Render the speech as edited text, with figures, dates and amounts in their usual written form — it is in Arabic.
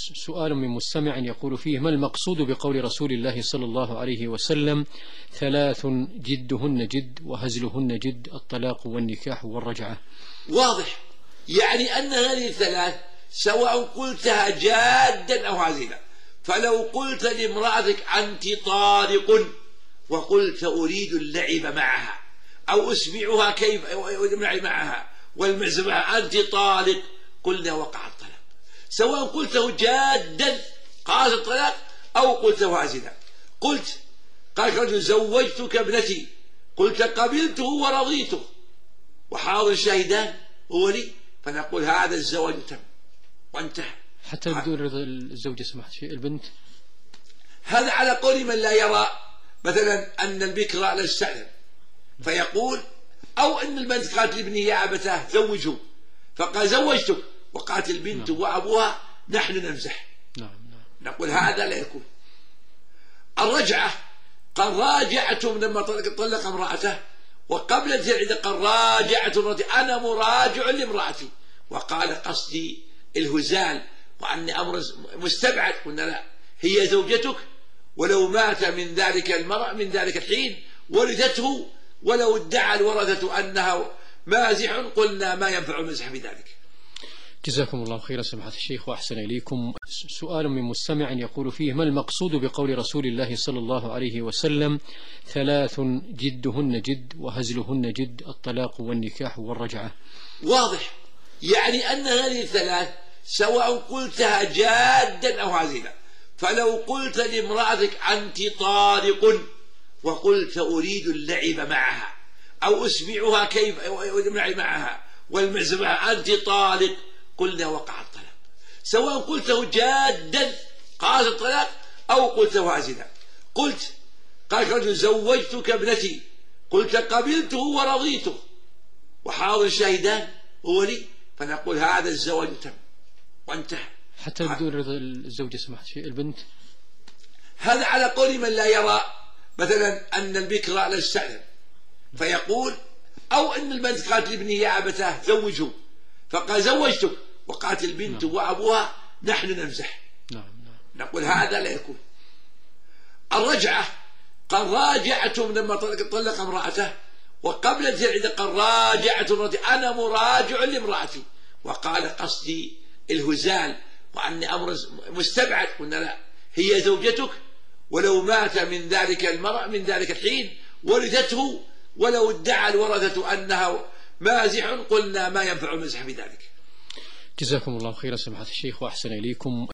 سؤال من مستمع يقول فيه: ما المقصود بقول رسول الله صلى الله عليه وسلم: ثلاث جدهن جد وهزلهن جد، الطلاق والنكاح والرجعة؟ واضح، يعني أن هذه الثلاث سواء قلتها جادا أو هازلا. فلو قلت لامرأتك أنت طالق وقلت أريد اللعب معها أو أسمعها كيف اللعب معها والمعزة معها أنت طالق، قلنا وقع الطلاق، سواء قلته جادا قال الطلاق أو قلته هازلا. قلت قال رجل: زوجتك ابنتي، قلت قبلته ورضيته وحاضر الشاهدان هو لي، فنقول هذا الزواج تم وانتهى. حتى بدون رضا الزوجة سمحت شيء البنت؟ هذا على قول من لا يرى مثلا أن البكر لا تستأذن، فيقول أو أن البنت قالت لابنه: يا أبتاه زوجه، فقال: زوجتك، وقالت البنت وأبوها: نحن نمزح. نقول هذا لا يكون. الرجعة قال: راجعتم لما طلق امرأته، وقبل العدة قال: راجعت امرأتي، أنا مراجع لامرأتي، وقال: قصدي الهزال وأني أمر مستبعد. قلنا لا، هي زوجتك، ولو مات من ذلك المرأة من ذلك الحين ورثته، ولو ادعى الورثة أنها مازح قلنا ما ينفع المزح بذلك. جزاكم الله خيرا سماحة الشيخ وأحسن إليكم. سؤال من مستمع يقول فيه: ما المقصود بقول رسول الله صلى الله عليه وسلم: ثلاث جدهن جد وهزلهن جد، الطلاق والنكاح والرجعة؟ واضح، يعني أن هذه الثلاث سواء قلتها جادا أو هازلا. فلو قلت لامرأتك أنت طالق وقلت أريد اللعب معها أو أسمعها كيف اللعب معها والمعزة معها أنت طالق، قلنا وقع الطلاق، سواء قلته جادا قال الطلاق أو قلته هازلا. قلت قال رجل: زوجتك ابنتي، قلت قبلته ورضيته وحاضر الشاهدان هو لي، فنقول هذا الزواج تم وانتهى. حتى بدون رضا الزوجة سمحت شيء البنت؟ هذا على قول من لا يرى مثلا أن البكر لا تستأذن، فيقول أو أن البنت قالت لابنه: يا أبتاه زوجه، فقال: زوجتك، وقالت البنت وأبوها: نحن نمزح. نقول هذا لا يكون. الرجعة قال: راجعتم لما طلق امرأته، وقبل العدة قال: راجعت امرأتي، أنا مراجع لامرأتي، وقال: قصدي الهزال وأني أمر مستبعد. قلنا لا، هي زوجتك، ولو مات من ذلك المرأة من ذلك الحين ورثته، ولو ادعى الورثة أنها مازح قلنا ما ينفع المزح بذلك. جزاكم الله خيرا سماحة الشيخ وأحسن إليكم.